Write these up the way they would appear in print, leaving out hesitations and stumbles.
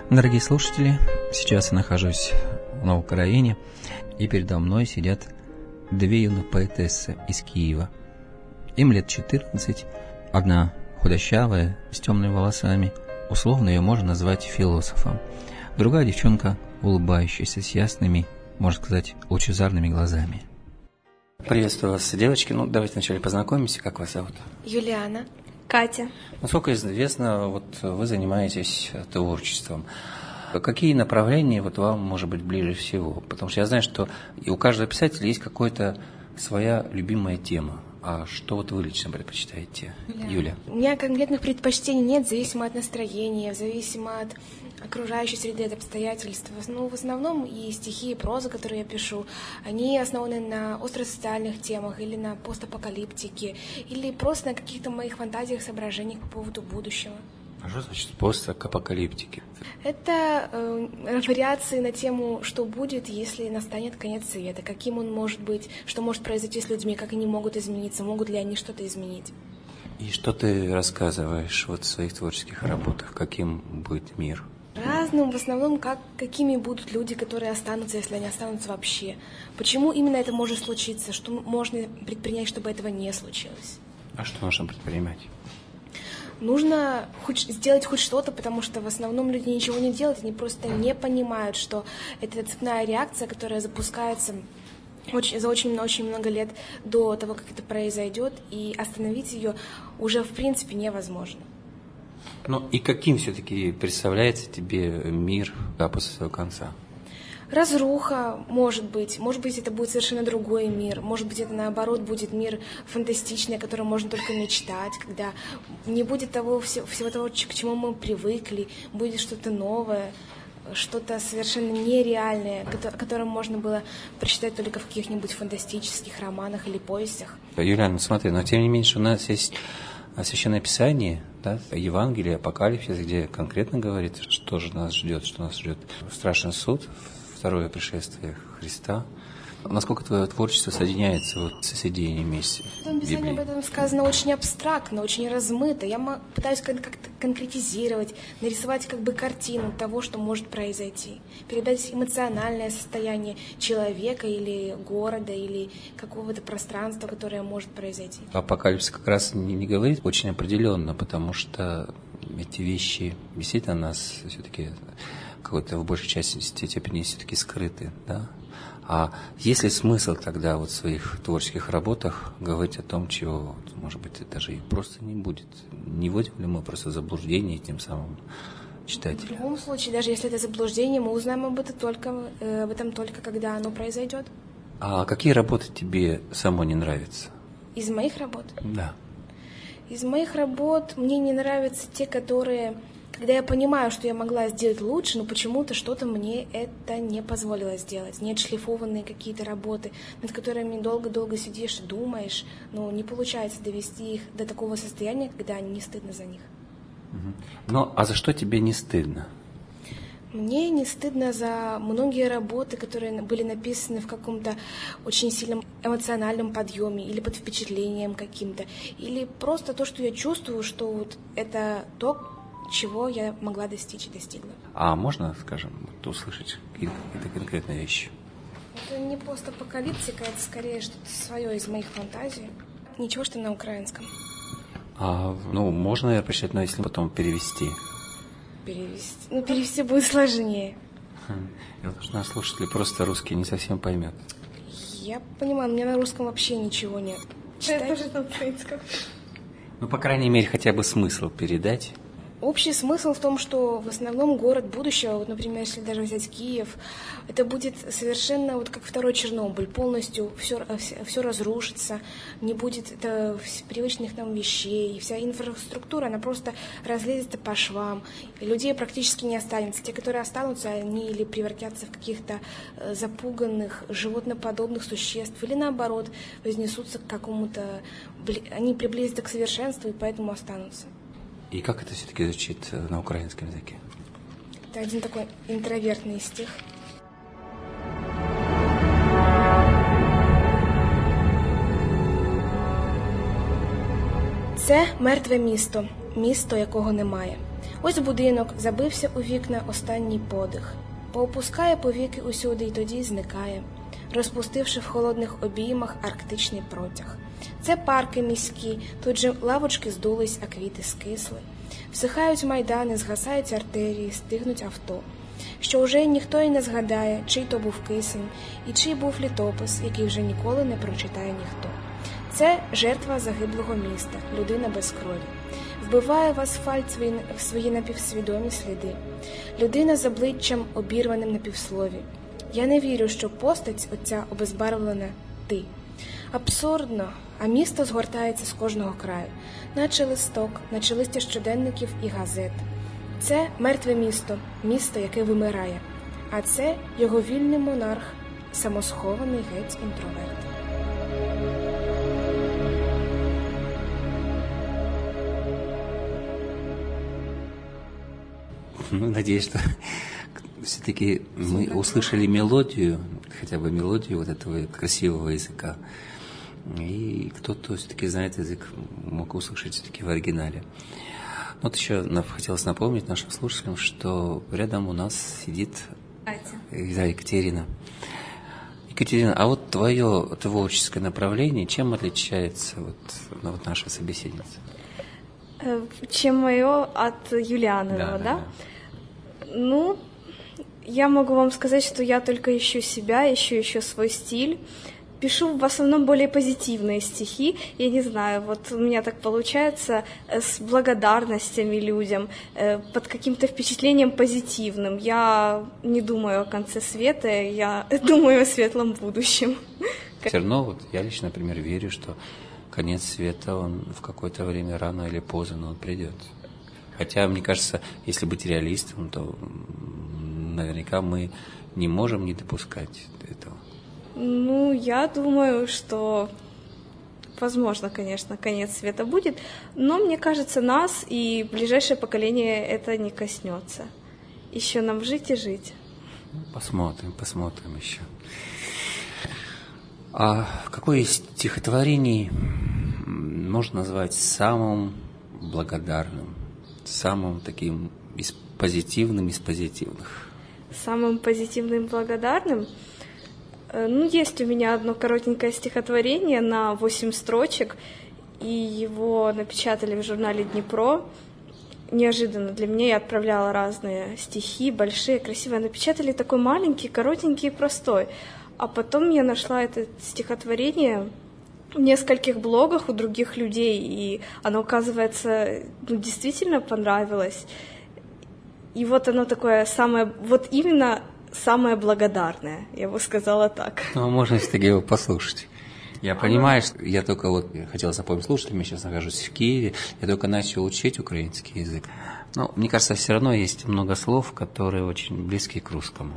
Дорогие слушатели, сейчас я нахожусь на Украине, и передо мной сидят две юных поэтессы из Киева. Им лет 14, одна худощавая, с темными волосами, условно ее можно назвать философом. Другая девчонка, улыбающаяся, с ясными, можно сказать, лучезарными глазами. Приветствую вас, девочки. Давайте вначале познакомимся. Как вас зовут? Юлиана. Катя. Насколько известно, вы занимаетесь творчеством. Какие направления вам, может быть, ближе всего? Потому что я знаю, что и у каждого писателя есть какая-то своя любимая тема. А что вы лично предпочитаете, Юля? У меня конкретных предпочтений нет, зависимо от настроения, зависимо от окружающей среды, от обстоятельств. В основном и стихи, и проза, которые я пишу, они основаны на остросоциальных темах или на постапокалиптике, или просто на каких-то моих фантазиях, соображениях по поводу будущего. А что значит постапокалиптики? Это вариации на тему, что будет, если настанет конец света, каким он может быть, что может произойти с людьми, как они могут измениться, могут ли они что-то изменить. И что ты рассказываешь в своих творческих работах, каким будет мир? Разным, в основном, какими будут люди, которые останутся, если они останутся вообще. Почему именно это может случиться, что можно предпринять, чтобы этого не случилось. А что нужно предпринимать? Нужно сделать хоть что-то, потому что в основном люди ничего не делают, они просто не понимают, что это цепная реакция, которая запускается за очень много лет до того, как это произойдет, и остановить ее уже в принципе невозможно. И каким все-таки представляется тебе мир после своего конца? Разруха, может быть это будет совершенно другой мир, может быть это наоборот будет мир фантастичный, о котором можно только мечтать, когда не будет всего того, к чему мы привыкли, будет что-то новое, что-то совершенно нереальное, о котором можно было прочитать только в каких-нибудь фантастических романах или повестях. Юлиана, смотри, но тем не меньше у нас есть Священное Писание, да, Евангелие, Апокалипсис, где конкретно говорится, что же нас ждет, что нас ждет страшный суд, второе пришествие Христа. Насколько твое творчество соединяется с этой идеей вместе? В том Писании об этом сказано очень абстрактно, очень размыто. Я пытаюсь как-то конкретизировать, нарисовать картину того, что может произойти. Передать эмоциональное состояние человека или города, или какого-то пространства, которое может произойти. Апокалипсис как раз не говорит очень определенно, потому что эти вещи действительно нас все-таки какой-то в большей части степени все-таки скрыты, да? А есть ли смысл тогда в своих творческих работах говорить о том, чего, может быть, даже и просто не будет? Не вводим ли мы просто в заблуждение тем самым читателя? В любом случае, даже если это заблуждение, мы узнаем об этом только когда оно произойдет. А какие работы тебе самой не нравятся? Из моих работ? Да. Из моих работ мне не нравятся те, которые... Когда я понимаю, что я могла сделать лучше, но почему-то что-то мне это не позволило сделать. Не отшлифованные какие-то работы, над которыми долго-долго сидишь и думаешь, но не получается довести их до такого состояния, когда не стыдно за них. А за что тебе не стыдно? Мне не стыдно за многие работы, которые были написаны в каком-то очень сильном эмоциональном подъеме или под впечатлением каким-то, или просто то, что я чувствую, что это то, чего я могла достичь и достигла. А можно, скажем, услышать какие-то конкретные вещи? Это не постапокалиптика, это скорее что-то свое из моих фантазий. Ничего, что на украинском. Можно, наверное, прочитать, но если потом перевести. Перевести будет сложнее. Потому что наш слушатель просто русский не совсем поймет. Я понимаю, у меня на русском вообще ничего нет. Я тоже на украинском. По крайней мере, хотя бы смысл передать. Общий смысл в том, что в основном город будущего, например, если даже взять Киев, это будет совершенно как второй Чернобыль, полностью все разрушится, не будет привычных нам вещей, вся инфраструктура, она просто разлезется по швам, и людей практически не останется. Те, которые останутся, они или превратятся в каких-то запуганных, животноподобных существ, или наоборот, вознесутся к какому-то, они приблизятся к совершенству и поэтому останутся. И как это все-таки звучит на украинском языке? Это один такой интровертный стих. Це мертве місто, місто, якого немає. Ось будинок забився у вікна останній подих, поопускає повіки усюди й тоді зникає, розпустивши в холодних обіймах арктичний протяг. Це парки міські, тут же лавочки здулись, а квіти скисли. Всихають майдани, згасають артерії, стигнуть авто. Що вже ніхто й не згадає, чий то був кисень і чий був літопис, який вже ніколи не прочитає ніхто. Це жертва загиблого міста, людина без крові. Вбиває в асфальт свої напівсвідомі сліди. Людина з обличчям, обірваним на півслові. Я не вірю, що постать оця обезбарвлена ти. Абсурдно, а місто згортається з кожного краю, наче листок, наче листя щоденників і газет. Це мертве місто, місто, яке вимирає. А це його вільний монарх, самосхований геть інтроверт. Надеюсь, что все-таки мы услышали мелодию, хотя бы мелодию вот этого красивого языка. И кто-то все-таки знает язык, мог услышать все-таки в оригинале. Вот еще хотелось напомнить нашим слушателям, что рядом у нас сидит Екатерина. Екатерина, а вот твое творческое направление, чем отличается наша собеседница? Чем мое от Юлианова, да? Ну, я могу вам сказать, что я только ищу себя, ищу свой стиль. Пишу в основном более позитивные стихи. Я не знаю, вот у меня так получается с благодарностями людям, под каким-то впечатлением позитивным. Я не думаю о конце света, я думаю о светлом будущем. Все равно вот я лично, например, верю, что конец света, он в какое-то время, рано или поздно, но он придет. Хотя, мне кажется, если быть реалистом, то наверняка мы не можем не допускать этого. Ну, я думаю, что, возможно, конечно, конец света будет, но, мне кажется, нас и ближайшее поколение это не коснется. Еще нам жить и жить. Посмотрим еще. А какое из стихотворений можно назвать самым благодарным, самым таким позитивным из позитивных? Самым позитивным и благодарным? Ну, есть у меня одно коротенькое стихотворение на 8 строчек, и его напечатали в журнале «Днепро». Неожиданно для меня, я отправляла разные стихи, большие, красивые. Напечатали такой маленький, коротенький и простой. А потом я нашла это стихотворение в нескольких блогах у других людей, и оно, оказывается, действительно понравилось. И вот оно такое самое, вот именно самое благодарное, я бы сказала так. Ну, можно все-таки его послушать. Я понимаю, что я только я хотел запомнить слушателям, я сейчас нахожусь в Киеве, я только начал учить украинский язык. Но мне кажется, все равно есть много слов, которые очень близки к русскому.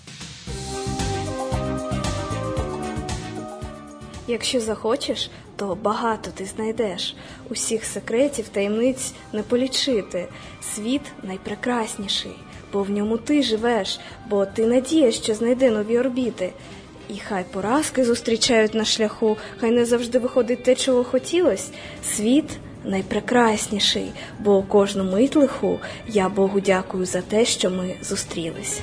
Якщо захочеш, то багато ти знайдеш. Усіх секретів, таємниць не полічити. Світ найпрекрасніший, бо в ньому ти живеш, бо ти надія, що знайде нові орбіти. І хай поразки зустрічають на шляху, хай не завжди виходить те, чого хотілось. Світ найпрекрасніший, бо у кожну мить лиху я Богу дякую за те, що ми зустрілись.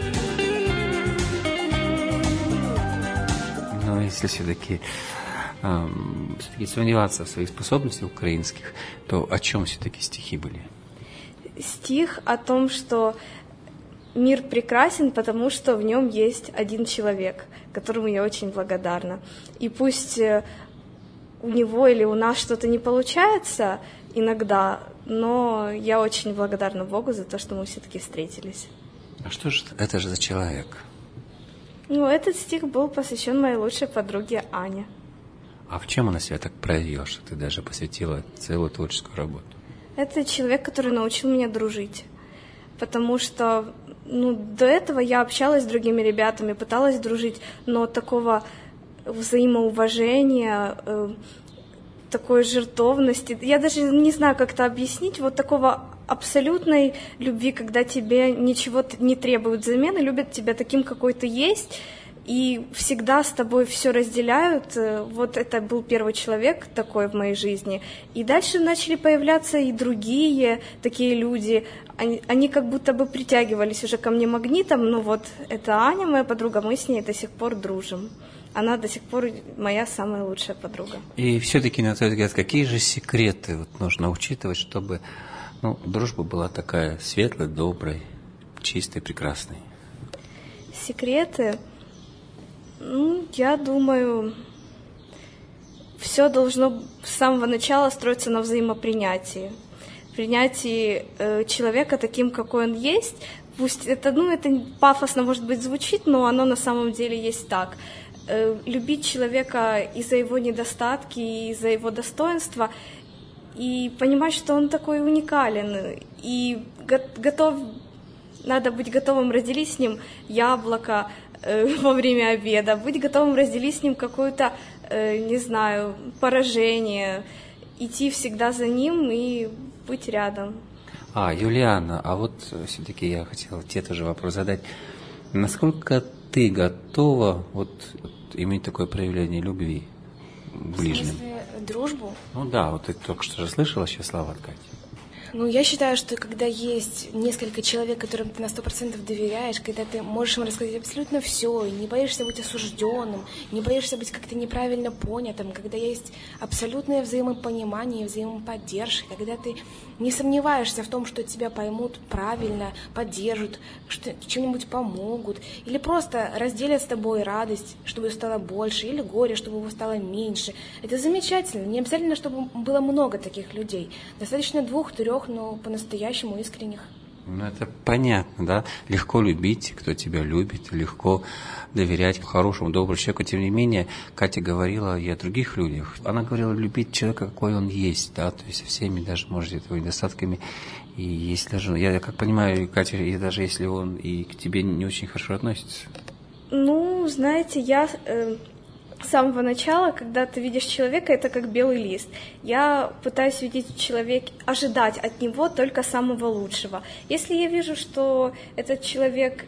Но если все-таки сомневаться в своих способностях украинских, то о чем все-таки стихи были? Стих о том, что мир прекрасен, потому что в нем есть один человек, которому я очень благодарна. И пусть у него или у нас что-то не получается иногда, но я очень благодарна Богу за то, что мы все-таки встретились. А что же это за человек? Ну, этот стих был посвящен моей лучшей подруге Ане. А в чем она себя так проявила, что ты даже посвятила целую творческую работу? Это человек, который научил меня дружить. Потому что до этого я общалась с другими ребятами, пыталась дружить, но такого взаимоуважения, такой жертвовности, я даже не знаю, как это объяснить, вот такого абсолютной любви, когда тебе ничего не требуют взамен, любят тебя таким, какой ты есть, и всегда с тобой все разделяют. Вот это был первый человек такой в моей жизни. И дальше начали появляться и другие такие люди. Они как будто бы притягивались уже ко мне магнитом. Ну вот, это Аня, моя подруга, мы с ней до сих пор дружим. Она до сих пор моя самая лучшая подруга. И все-таки, на твой взгляд, какие же секреты вот нужно учитывать, чтобы дружба была такая светлой, доброй, чистой, прекрасной? Секреты? Я думаю, все должно с самого начала строиться на взаимопринятии. Принятии человека таким, какой он есть. Пусть это пафосно, может быть, звучит, но оно на самом деле есть так. Любить человека из-за его недостатки, из-за его достоинства, и понимать, что он такой уникален, и надо быть готовым разделить с ним яблоко во время обеда, быть готовым разделить с ним какое-то, поражение, идти всегда за ним и быть рядом. Юлиана, а вот все-таки я хотела тебе тоже вопрос задать. Насколько ты готова иметь такое проявление любви ближним? В смысле, дружбу? Ты только что же слышала сейчас слова от Кати. Я считаю, что когда есть несколько человек, которым ты на 100% доверяешь, когда ты можешь им рассказать абсолютно все, и не боишься быть осужденным, не боишься быть как-то неправильно понятым, когда есть абсолютное взаимопонимание и взаимоподдержка, когда ты не сомневаешься в том, что тебя поймут правильно, поддержат, что чем-нибудь помогут, или просто разделят с тобой радость, чтобы ее стало больше, или горе, чтобы его стало меньше. Это замечательно. Не обязательно, чтобы было много таких людей. Достаточно 2-3, но по-настоящему искренних. Это понятно, да? Легко любить, кто тебя любит, легко доверять хорошему, доброму человеку. Тем не менее, Катя говорила и о других людях. Она говорила любить человека, какой он есть, да, то есть со всеми, даже, может, его недостатками. И если даже, я как понимаю, Катя, и даже если он и к тебе не очень хорошо относится. Знаете, я с самого начала, когда ты видишь человека, это как белый лист. Я пытаюсь видеть человека, ожидать от него только самого лучшего. Если я вижу, что этот человек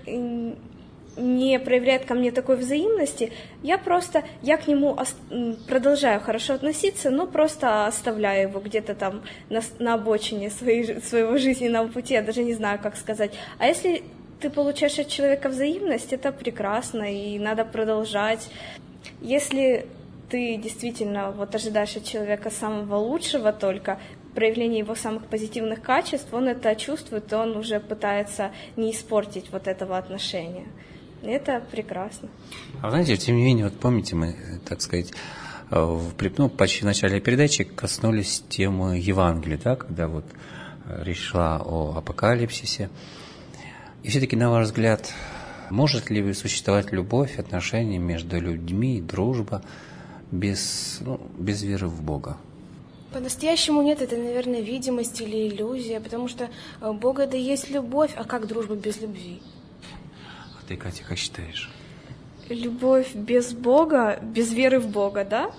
не проявляет ко мне такой взаимности, я к нему продолжаю хорошо относиться, но просто оставляю его где-то там на обочине своего жизненного пути, я даже не знаю, как сказать. А если ты получаешь от человека взаимность, это прекрасно, и надо продолжать. Если ты действительно ожидаешь от человека самого лучшего только, проявления его самых позитивных качеств, он это чувствует, и он уже пытается не испортить этого отношения. Это прекрасно. Знаете, тем не менее, помните, мы, так сказать, почти в начале передачи коснулись темы Евангелия, да, когда речь шла о апокалипсисе. И все-таки, на ваш взгляд, может ли существовать любовь, отношения между людьми, дружба без веры в Бога? По-настоящему нет, это, наверное, видимость или иллюзия, потому что Бог — это и есть любовь, а как дружба без любви? А ты, Катя, как считаешь? Любовь без Бога, без веры в Бога, да?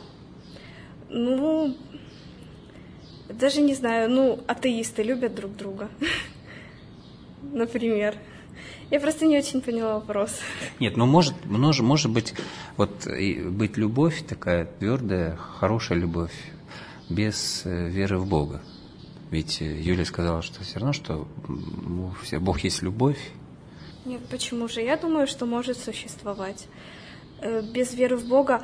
Даже не знаю, атеисты любят друг друга, например. Я просто не очень поняла вопрос. Нет, может быть, быть любовь такая твердая, хорошая любовь, без веры в Бога. Ведь Юля сказала, что все равно, что Бог есть любовь. Нет, почему же? Я думаю, что может существовать. Без веры в Бога,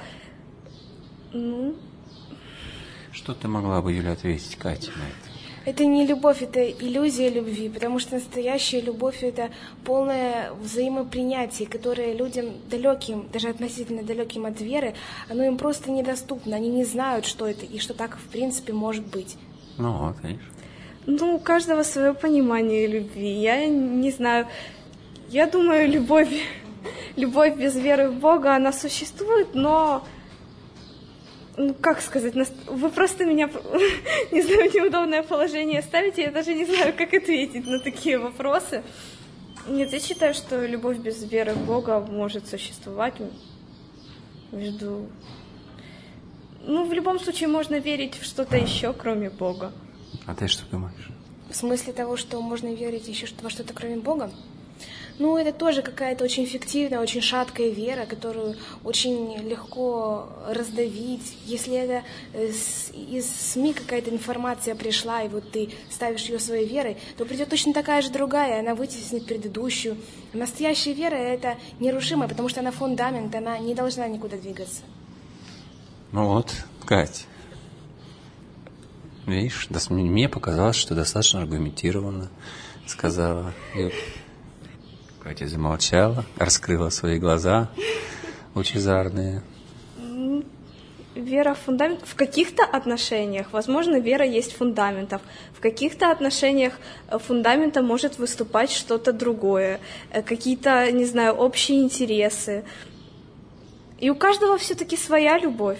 Что ты могла бы, Юля, ответить Кате на это? Это не любовь, это иллюзия любви, потому что настоящая любовь — это полное взаимопринятие, которое людям далеким, даже относительно далеким от веры, оно им просто недоступно, они не знают, что это и что так в принципе может быть. Видишь. У каждого свое понимание любви. Я не знаю, я думаю, любовь без веры в Бога, она существует, но... как сказать, вы просто меня, не знаю, в неудобное положение ставите, я даже не знаю, как ответить на такие вопросы. Нет, я считаю, что любовь без веры в Бога может существовать между... в любом случае можно верить в что-то еще, кроме Бога. А ты что думаешь? В смысле того, что можно верить еще во что-то кроме Бога? Ну, это тоже какая-то очень фиктивная, очень шаткая вера, которую очень легко раздавить. Если это из СМИ какая-то информация пришла, и вот ты ставишь ее своей верой, то придет точно такая же другая, и она вытеснит предыдущую. Настоящая вера — это нерушимая, потому что она фундамент, она не должна никуда двигаться. Ну вот, Кать, видишь, мне показалось, что достаточно аргументированно сказала. Катя замолчала, раскрыла свои глаза лучезарные. Вера — фундамент. В каких-то отношениях, возможно, вера есть фундаментом. В каких-то отношениях фундаментом может выступать что-то другое, какие-то, не знаю, общие интересы. И у каждого все-таки своя любовь.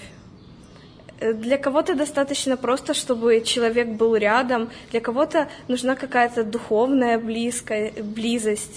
Для кого-то достаточно просто, чтобы человек был рядом, для кого-то нужна какая-то духовная близость.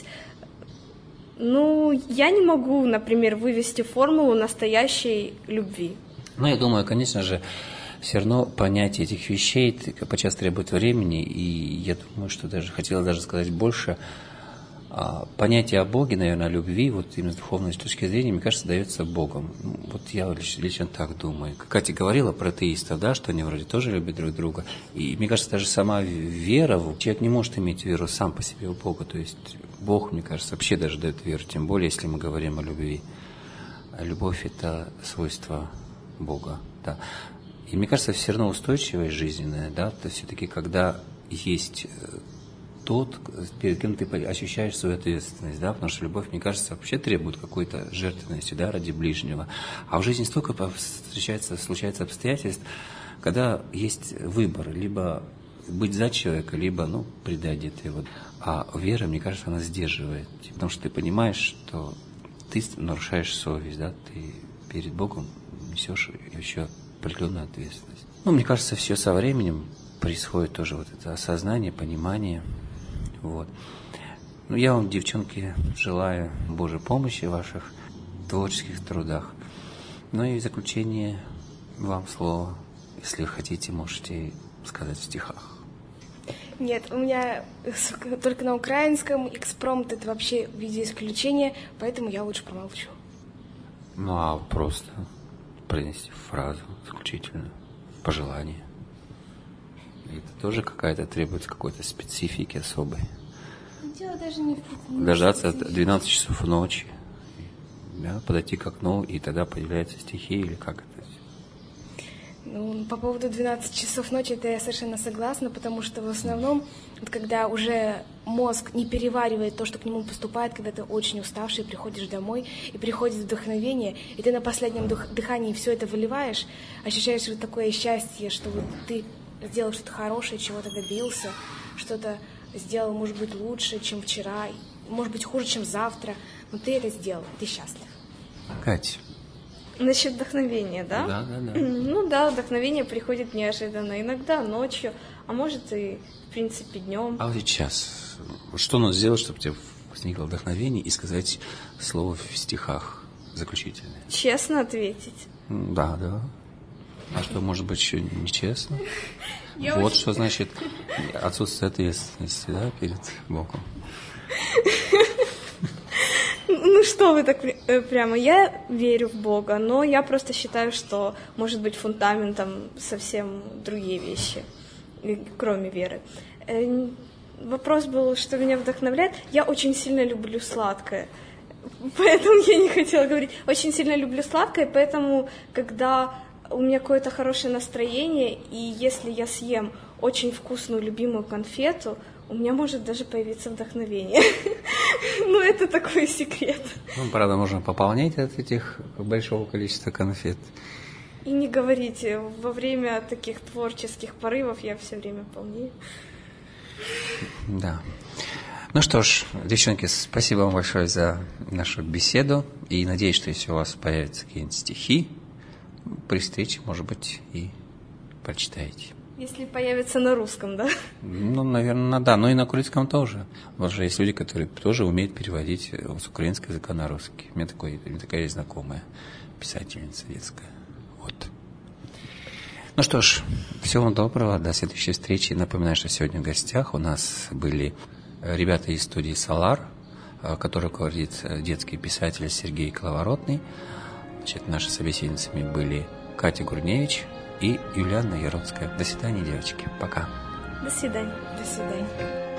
Ну, я не могу, например, вывести формулу настоящей любви. Ну, я думаю, конечно же, все равно понятие этих вещей подчас требует времени, и я думаю, что хотела даже сказать больше. Понятие о Боге, наверное, о любви, вот именно с духовной точки зрения, мне кажется, дается Богом. Вот я лично так думаю. Катя говорила про атеистов, да, что они вроде тоже любят друг друга. И мне кажется, даже сама вера, человек не может иметь веру сам по себе в Бога. То есть Бог, мне кажется, вообще даже дает веру, тем более, если мы говорим о любви. Любовь – это свойство Бога, да. И мне кажется, все равно устойчивая жизненная, да, это все-таки когда есть тот, перед кем ты ощущаешь свою ответственность, да, потому что любовь, мне кажется, вообще требует какой-то жертвенности, да, ради ближнего. А в жизни столько случается обстоятельств, когда есть выбор, либо быть за человека, либо, предать где-то его. А вера, мне кажется, она сдерживает, потому что ты понимаешь, что ты нарушаешь совесть, да, ты перед Богом несешь еще определенную ответственность. Мне кажется, все со временем происходит тоже вот это осознание, понимание. Вот. Я вам, девчонки, желаю Божьей помощи в ваших творческих трудах. И в заключение вам слово. Если вы хотите, можете сказать в стихах. Нет, у меня только на украинском, экспромт — это вообще в виде исключения, поэтому я лучше промолчу. А просто произнести фразу заключительную, пожелание. Это тоже требуется какой-то специфики особой. Дело даже не в Дождаться 12 часов ночи, да, подойти к окну, и тогда появляются стихи, или как это? По поводу 12 часов ночи, это я совершенно согласна, потому что в основном, когда уже мозг не переваривает то, что к нему поступает, когда ты очень уставший, приходишь домой, и приходит вдохновение, и ты на последнем дыхании все это выливаешь, ощущаешь вот такое счастье, что вот ты сделал что-то хорошее, чего-то добился, что-то сделал, может быть, лучше, чем вчера, может быть, хуже, чем завтра, но ты это сделал, ты счастлив. Кать. Насчет вдохновения, да? Да. Вдохновение приходит неожиданно, иногда ночью, а может и, в принципе, днем. А вот сейчас, что нужно сделать, чтобы у тебя возникло вдохновение и сказать слово в стихах заключительное? Честно ответить. Да. А что, может быть, еще нечестно? Вот что значит отсутствие ответственности, да, перед Богом. Что вы так прямо? Я верю в Бога, но я просто считаю, что может быть фундаментом совсем другие вещи, кроме веры. Вопрос был, что меня вдохновляет. Я очень сильно люблю сладкое, поэтому я не хотела говорить. Очень сильно люблю сладкое, поэтому, когда у меня какое-то хорошее настроение, и если я съем очень вкусную любимую конфету, у меня может даже появиться вдохновение. Это такой секрет. Правда, можно пополнять от этих большого количества конфет. И не говорите, во время таких творческих порывов я все время полнею. Да. Что ж, девчонки, спасибо вам большое за нашу беседу. И надеюсь, что если у вас появятся какие-нибудь стихи, при встрече, может быть, и прочитаете. Если появится на русском, да? Наверное, да. Но и на украинском тоже. Потому что есть люди, которые тоже умеют переводить с украинского языка на русский. У меня такая есть знакомая писательница детская. Вот. Что ж, всего вам доброго. До следующей встречи. Напоминаю, что сегодня в гостях у нас были ребята из студии «Солар», которой руководит детский писатель Сергей Коловоротный. Значит, нашими собеседницами были Катя Гурневич и Юлианна Яроцкая. До свидания, девочки. Пока. До свидания. До свидания.